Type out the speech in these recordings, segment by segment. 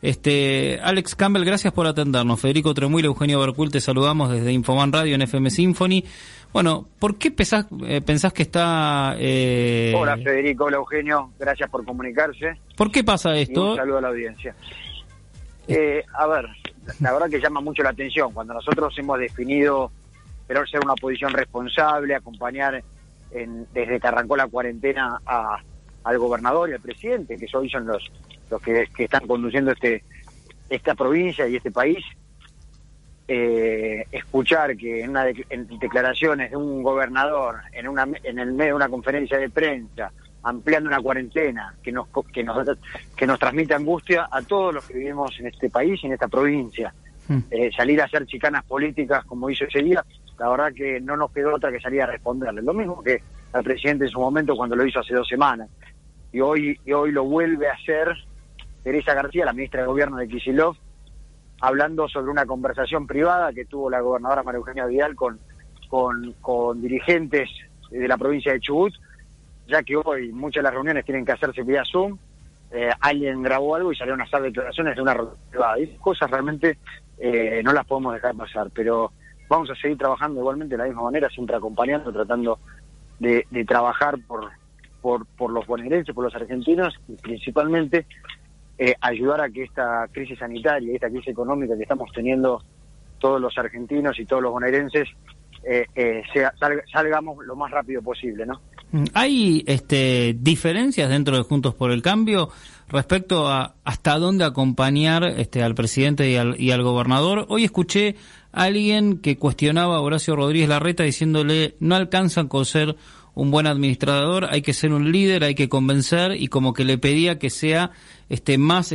Alex Campbell, gracias por atendernos. Federico Tremuil, Eugenio Bercuel, te saludamos desde Infoman Radio en FM Symphony. Bueno, ¿por qué pensás que está...? Hola Federico, hola Eugenio, gracias por comunicarse. ¿Por qué pasa esto? Y un saludo a la audiencia. A ver, la verdad que llama mucho la atención. Cuando nosotros hemos definido querer ser una oposición responsable, acompañar desde que arrancó la cuarentena al gobernador y al presidente, que hoy son los que están conduciendo esta provincia y este país, escuchar que en declaraciones de un gobernador en el medio de una conferencia de prensa ampliando una cuarentena que nos transmite angustia a todos los que vivimos en este país y en esta provincia, salir a hacer chicanas políticas como hizo ese día, la verdad que no nos quedó otra que salir a responderle, lo mismo que al presidente en su momento cuando lo hizo hace 2 semanas, y hoy lo vuelve a hacer Teresa García, la ministra de Gobierno de Kicillof, hablando sobre una conversación privada que tuvo la gobernadora María Eugenia Vidal con dirigentes de la provincia de Chubut, ya que hoy muchas de las reuniones tienen que hacerse vía Zoom. Alguien grabó algo y salieron a hacer declaraciones de una reunión privada. Y cosas realmente no las podemos dejar pasar, pero vamos a seguir trabajando igualmente de la misma manera, siempre acompañando, tratando de trabajar por los bonaerenses, por los argentinos, y principalmente ayudar a que esta crisis sanitaria y esta crisis económica que estamos teniendo todos los argentinos y todos los bonaerenses salgamos lo más rápido posible, ¿no? ¿Hay diferencias dentro de Juntos por el Cambio respecto a hasta dónde acompañar al presidente y al gobernador? Hoy escuché a alguien que cuestionaba a Horacio Rodríguez Larreta diciéndole no alcanzan con ser un buen administrador, hay que ser un líder, hay que convencer, y como que le pedía que sea más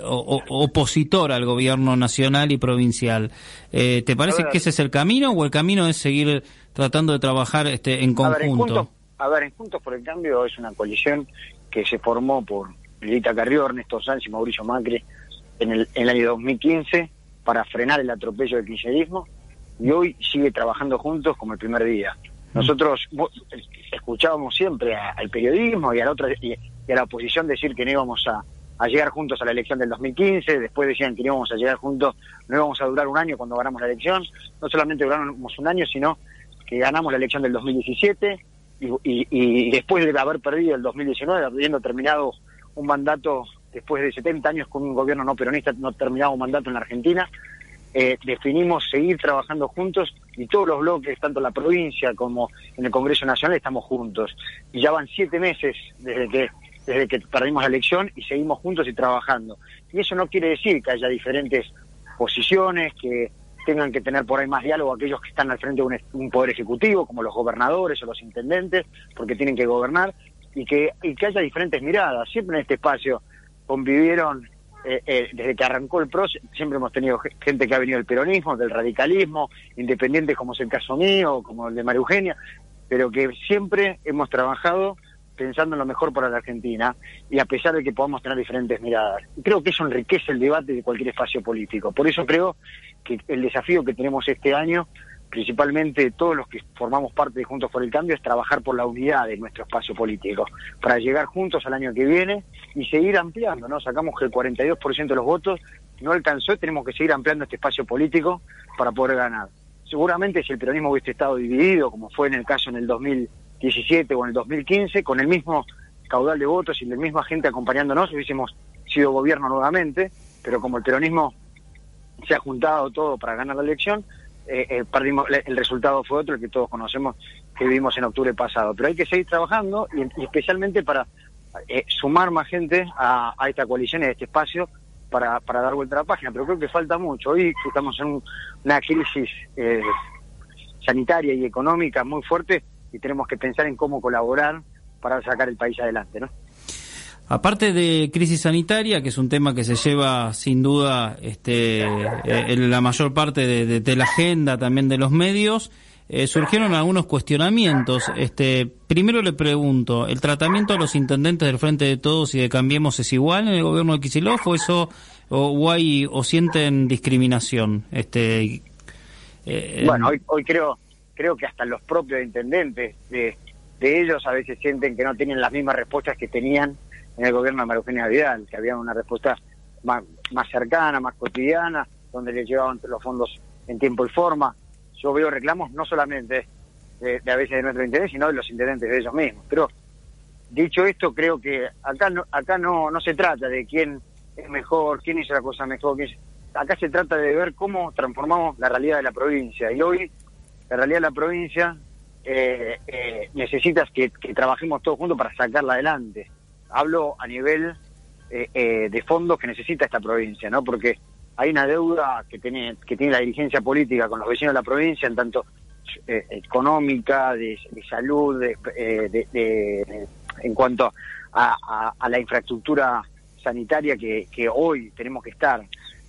opositor al gobierno nacional y provincial. ¿Te parece que ese es el camino o el camino es seguir tratando de trabajar en conjunto? En Juntos por el Cambio es una coalición que se formó por Lilita Carrió, Ernesto Sanz y Mauricio Macri en el año 2015 para frenar el atropello del kirchnerismo, y hoy sigue trabajando juntos como el primer día. Nosotros escuchábamos siempre al periodismo y a la oposición decir que no íbamos a llegar juntos a la elección del 2015, después decían que no íbamos a llegar juntos, no íbamos a durar un año cuando ganamos la elección, no solamente duramos un año, sino que ganamos la elección del 2017 y después de haber perdido el 2019, habiendo terminado un mandato después de 70 años con un gobierno no peronista, no terminaba un mandato en la Argentina, definimos seguir trabajando juntos, y todos los bloques, tanto en la provincia como en el Congreso Nacional, estamos juntos. Y ya van 7 meses desde que perdimos la elección y seguimos juntos y trabajando. Y eso no quiere decir que haya diferentes posiciones, que tengan que tener por ahí más diálogo aquellos que están al frente de un poder ejecutivo, como los gobernadores o los intendentes, porque tienen que gobernar, y que haya diferentes miradas. Siempre en este espacio convivieron, desde que arrancó el PRO, siempre hemos tenido gente que ha venido del peronismo, del radicalismo, independientes como es el caso mío, como el de María Eugenia, pero que siempre hemos trabajado pensando en lo mejor para la Argentina, y a pesar de que podamos tener diferentes miradas. Y creo que eso enriquece el debate de cualquier espacio político. Por eso creo que el desafío que tenemos este año, principalmente todos los que formamos parte de Juntos por el Cambio, es trabajar por la unidad de nuestro espacio político, para llegar juntos al año que viene y seguir ampliando, ¿no? Sacamos que el 42% de los votos no alcanzó, y tenemos que seguir ampliando este espacio político para poder ganar. Seguramente si el peronismo hubiese estado dividido, como fue en el caso en el 2017 o en el 2015, con el mismo caudal de votos y la misma gente acompañándonos, hubiésemos sido gobierno nuevamente, pero como el peronismo se ha juntado todo para ganar la elección, perdimos, el resultado fue otro, el que todos conocemos, que vivimos en octubre pasado. Pero hay que seguir trabajando, y especialmente para sumar más gente a esta coalición y a este espacio para dar vuelta a la página. Pero creo que falta mucho. Hoy estamos en una crisis sanitaria y económica muy fuerte, y tenemos que pensar en cómo colaborar para sacar el país adelante, ¿no? Aparte de crisis sanitaria, que es un tema que se lleva sin duda en la mayor parte de la agenda también de los medios, surgieron algunos cuestionamientos. Primero le pregunto, ¿el tratamiento a los intendentes del Frente de Todos y de Cambiemos es igual en el gobierno de Kicillof, o sienten discriminación? Bueno, hoy creo que hasta los propios intendentes de ellos a veces sienten que no tienen las mismas respuestas que tenían en el gobierno de María Eugenia Vidal, que había una respuesta más cercana, más cotidiana, donde les llevaban los fondos en tiempo y forma. Yo veo reclamos no solamente de a veces de nuestro interés, sino de los intendentes de ellos mismos. Pero dicho esto, creo que acá no se trata de quién es mejor, quién hizo la cosa mejor. Acá se trata de ver cómo transformamos la realidad de la provincia. Y hoy la realidad de la provincia necesita que trabajemos todos juntos para sacarla adelante. Hablo a nivel de fondos que necesita esta provincia, ¿no? Porque hay una deuda que tiene la dirigencia política con los vecinos de la provincia, en tanto económica, de salud, en cuanto a la infraestructura sanitaria que hoy tenemos que estar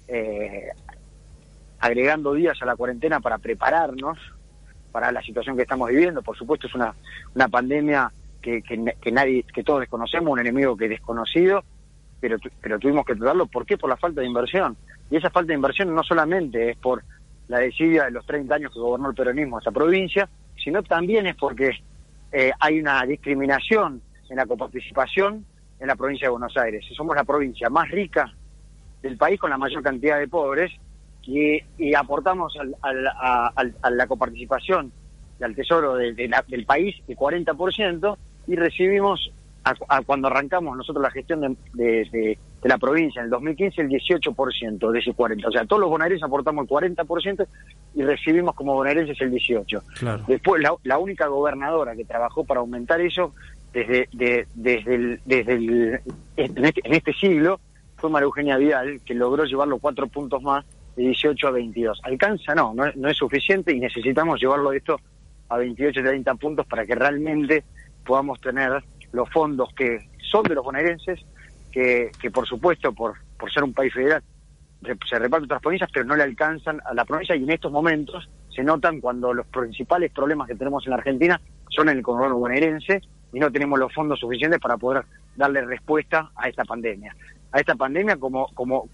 agregando días a la cuarentena para prepararnos para la situación que estamos viviendo. Por supuesto, es una pandemia que todos desconocemos, un enemigo que es desconocido, pero tuvimos que tratarlo. ¿Por qué? Por la falta de inversión. Y esa falta de inversión no solamente es por la desidia de los 30 años que gobernó el peronismo esta provincia, sino también es porque hay una discriminación en la coparticipación en la provincia de Buenos Aires. Somos la provincia más rica del país con la mayor cantidad de pobres y aportamos a la coparticipación y al tesoro del país el 40% y recibimos, cuando arrancamos nosotros la gestión de la provincia en el 2015, el 18% de ese 40%. O sea, todos los bonaerenses aportamos el 40% y recibimos como bonaerenses el 18%. Claro. Después, la única gobernadora que trabajó para aumentar eso en este siglo fue María Eugenia Vidal, que logró llevarlo 4 puntos más, de 18 a 22. ¿Alcanza? No es suficiente y necesitamos llevarlo esto a 28, 30 puntos para que realmente podamos tener los fondos que son de los bonaerenses, que por supuesto, por ser un país federal, se reparten otras provincias, pero no le alcanzan a la provincia, y en estos momentos se notan cuando los principales problemas que tenemos en la Argentina son en el conurbano bonaerense y no tenemos los fondos suficientes para poder darle respuesta a esta pandemia. A esta pandemia como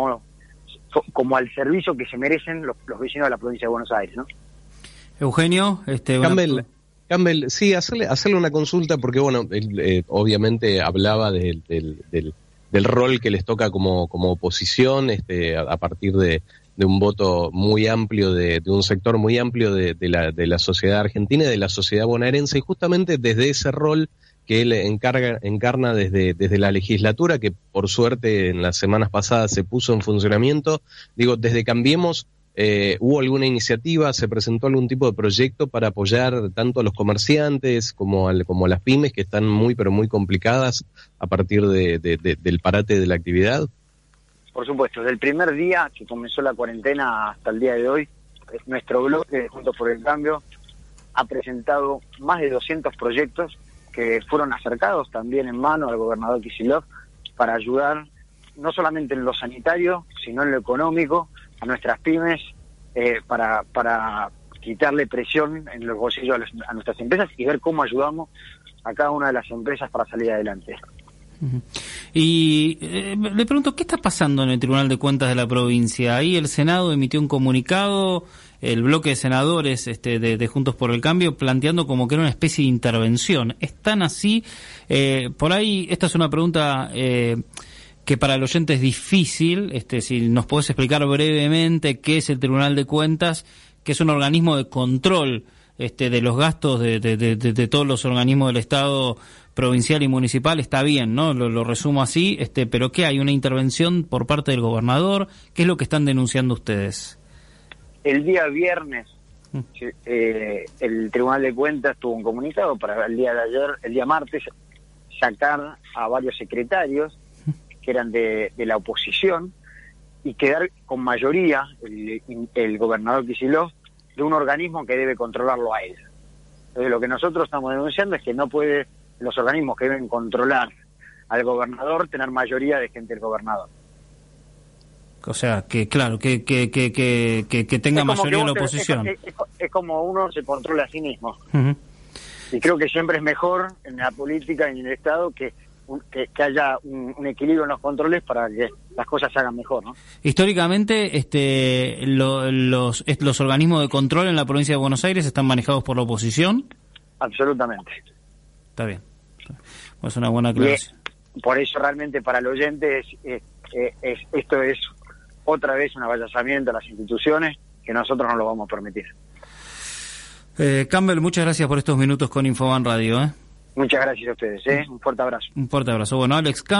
al servicio que se merecen los vecinos de la provincia de Buenos Aires, ¿no? Eugenio, Campbell, sí, hacerle una consulta, porque bueno, él, obviamente hablaba del rol que les toca como oposición, a partir de un voto muy amplio, de un sector muy amplio de la sociedad argentina y de la sociedad bonaerense, y justamente desde ese rol que él encarna desde la legislatura, que por suerte en las semanas pasadas se puso en funcionamiento. Digo, desde Cambiemos, ¿hubo alguna iniciativa, se presentó algún tipo de proyecto para apoyar tanto a los comerciantes como a las pymes, que están muy pero muy complicadas a partir del parate de la actividad? Por supuesto, desde el primer día que comenzó la cuarentena hasta el día de hoy, nuestro bloque Juntos por el Cambio ha presentado más de 200 proyectos que fueron acercados también en mano al gobernador Kicillof para ayudar no solamente en lo sanitario, sino en lo económico a nuestras pymes, para quitarle presión en los bolsillos a nuestras empresas y ver cómo ayudamos a cada una de las empresas para salir adelante. Y le pregunto, ¿qué está pasando en el Tribunal de Cuentas de la provincia? Ahí el Senado emitió un comunicado, el bloque de senadores de Juntos por el Cambio, planteando como que era una especie de intervención. ¿Es tan así? Por ahí, esta es una pregunta que para el oyente es difícil. Si nos podés explicar brevemente qué es el Tribunal de Cuentas, que es un organismo de control de los gastos de todos los organismos del Estado provincial y municipal. Está bien, ¿no? Lo resumo así, pero ¿qué hay? ¿Una intervención por parte del gobernador? ¿Qué es lo que están denunciando ustedes? El día viernes el Tribunal de Cuentas tuvo un comunicado para el día martes, sacar a varios secretarios que eran de la oposición y quedar con mayoría el gobernador Kicillof de un organismo que debe controlarlo a él. Entonces lo que nosotros estamos denunciando es que no puede los organismos que deben controlar al gobernador tener mayoría de gente del gobernador. O sea, que claro, que tenga mayoría la oposición. Es como uno se controla a sí mismo. Uh-huh. Y creo que siempre es mejor en la política y en el Estado que haya un equilibrio en los controles para que las cosas se hagan mejor, ¿no? Históricamente, los organismos de control en la provincia de Buenos Aires están manejados por la oposición. Absolutamente. Está bien. Es una buena aclaración. Por eso realmente para el oyente esto es otra vez un avallazamiento a las instituciones que nosotros no lo vamos a permitir. Campbell, muchas gracias por estos minutos con Infoban Radio. Muchas gracias a ustedes. Un fuerte abrazo. Un fuerte abrazo. Bueno, Alex Campbell.